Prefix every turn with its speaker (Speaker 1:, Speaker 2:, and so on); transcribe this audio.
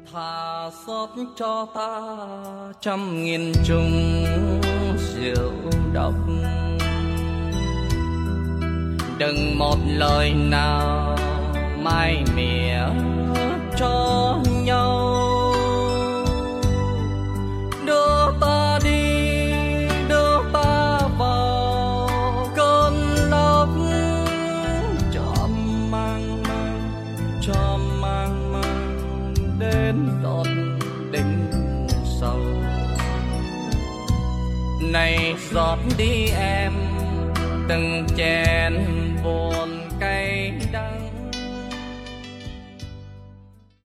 Speaker 1: Thà xót cho ta trăm nghìn chung rượu độc, đừng một lời nào mai mỉa cho nhau. Đưa ta đi, đưa ta vào cơn lốc, cho mang đến tận đỉnh sâu. Này rót đi em từng chén buồn cay đắng,